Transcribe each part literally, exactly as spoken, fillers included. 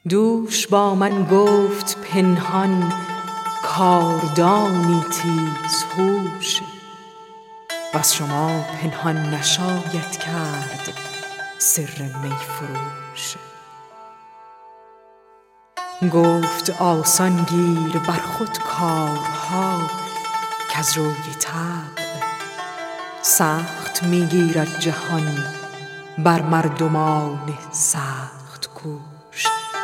دوش با من گفت پنهان کاردانی تیز هوش، وز شما پنهان نشاید کرد سر می فروش. گفت آسان گیر بر خود کارها کز روی طبع سخت می گیرد جهان بر مردمان سخت کوش.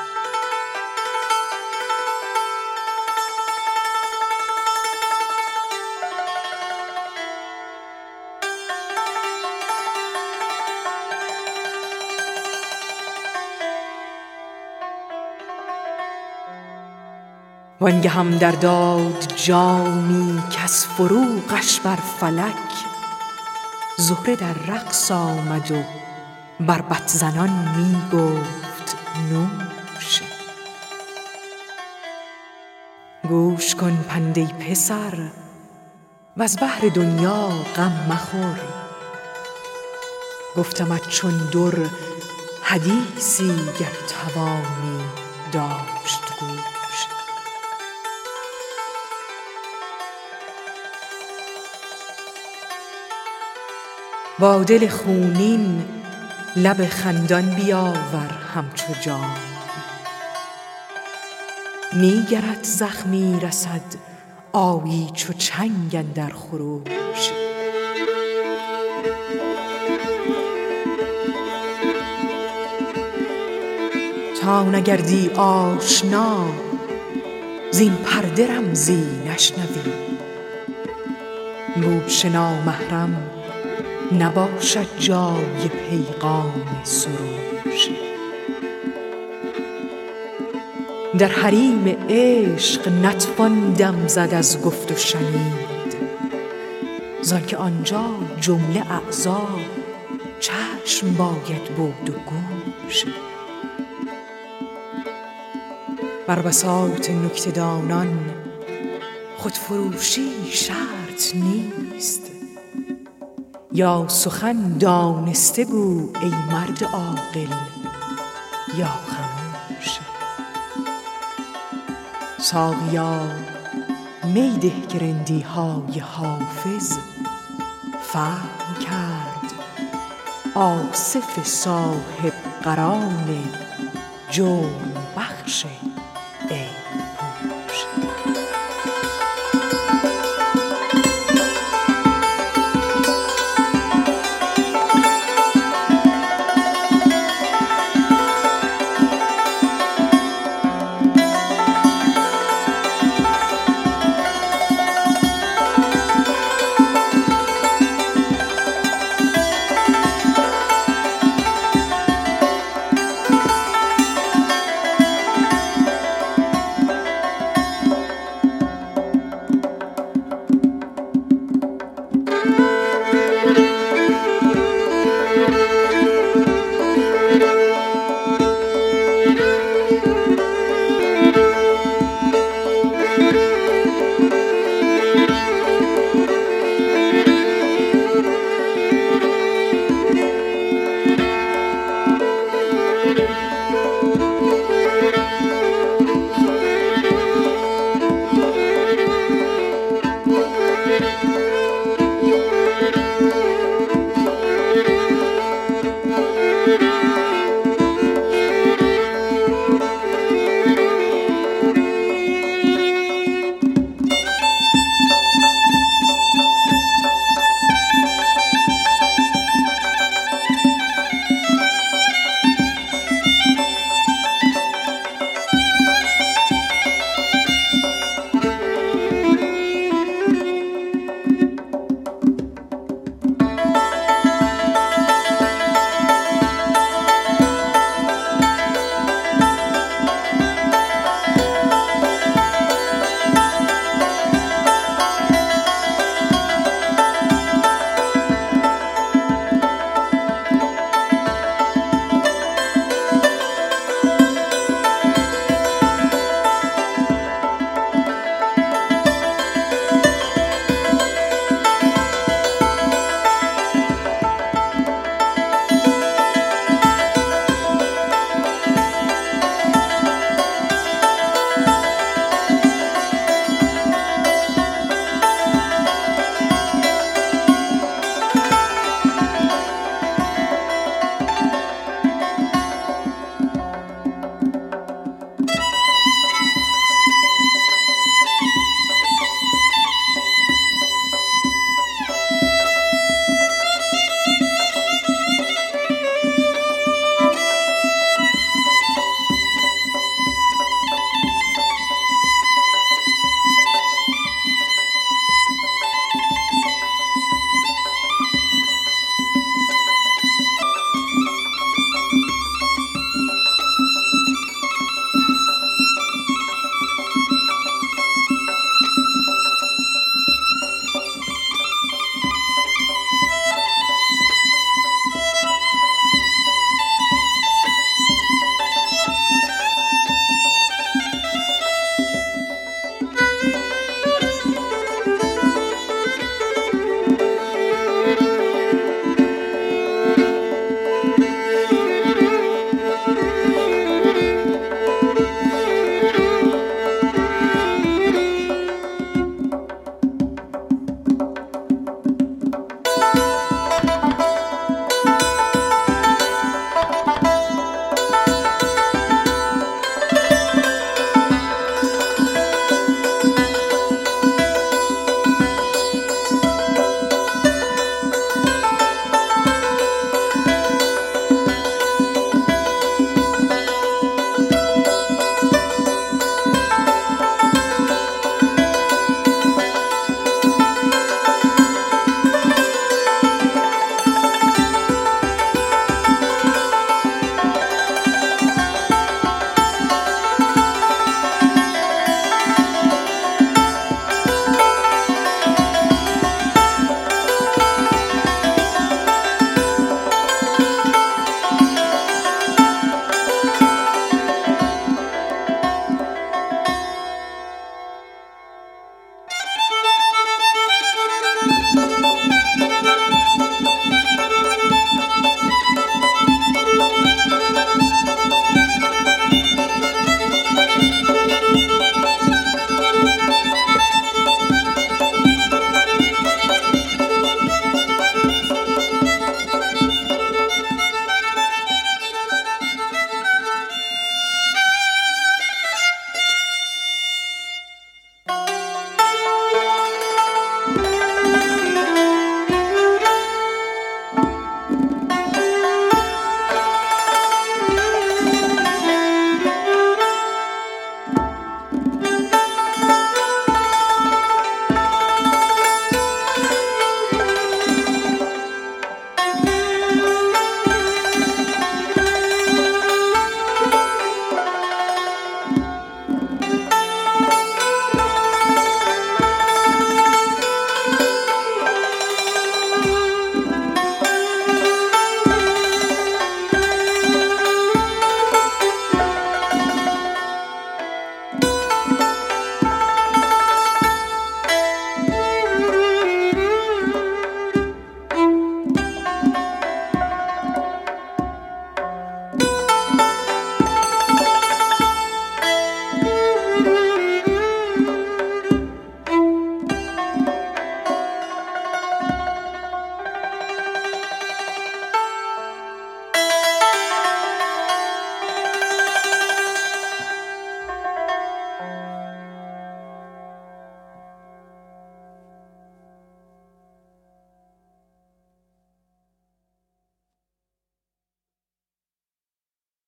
وانگهم در داد جامی کز فروغش بر فلک، زهره در رقص آمد و بربط زنان می گفت نوش. گوش کن پند ای پسر وز بحر دنیا غم مخور، گفتمت چون در حدیثی گر توانی داشت گوش. با دل خونین لب خندان بیاور همچو جام، نی گرت زخمی رسد آیی چو چنگ اندر خروش. تا نگردی آشنا زین پرده رمزی نشنوی، گوش نامحرم نباشد جای پیغام سروش. در حریم عشق نتوان دم زد از گفت و شنید، زانکه آنجا جمله اعضا چشم باید بود و گوش. بر بساط نکته دانان خودفروشی شرط نیست، یا سخن دانسته گو ای مرد عاقل یا خموش. ساقیا می ده که رندی های حافظ فهم کرد آصف صاحب قران جرم بخش عیب پوش.